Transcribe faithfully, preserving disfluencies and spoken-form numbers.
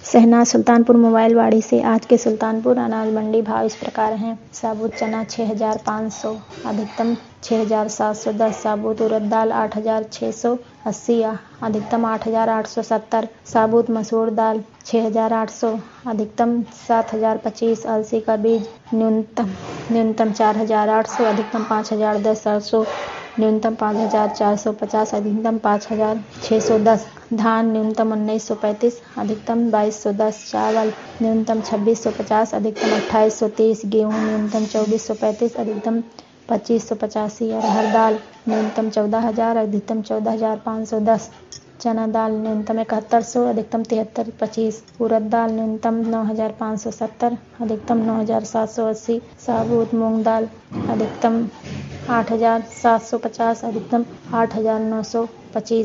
Shehnaaz Sultanpur mobile वाड़ी से। आज के सुल्तानपुर अनाज मंडी भाव इस प्रकार हैं। साबुत चना छः हज़ार पाँच सौ, अधिकतम छः हज़ार सात सौ दस। साबुत उड़द दाल आठ हज़ार छः सौ अस्सी, अधिकतम आठ हज़ार आठ सौ सत्तर। साबुत मसूर दाल छः हज़ार आठ सौ, अधिकतम सात हज़ार पच्चीस। अलसी का बीज न्यूनतम न्यूनतम चार हज़ार आठ सौ, अधिकतम पाँच हज़ार दस। सरसों न्यूनतम पाँच हज़ार चार सौ पचास, अधिकतम पाँच हज़ार छः सौ दस। धान न्यूनतम उन्नीस सौ पैंतीस, अधिकतम बाईस सौ दस। चावल न्यूनतम छब्बीस सौ पचास, अधिकतम अट्ठाईस सौ तीस। गेहूँ न्यूनतम चौबीस सौ पैंतीस, अधिकतम पच्चीस सौ पचासी। अरहर दाल न्यूनतम चौदह हज़ार, अधिकतम चौदह हज़ार पाँच सौ दस। चना दाल न्यूनतम इकहत्तर सौ, अधिकतम तिहत्तर पच्चीस। उड़द दाल न्यूनतम नौ हज़ार पाँच सौ सत्तर, अधिकतम नौ हज़ार सात सौ अस्सी। साबुत मूंग दाल अधिकतम आठ हज़ार सात सौ पचास, अधिकतम आठ हज़ार नौ सौ पच्चीस।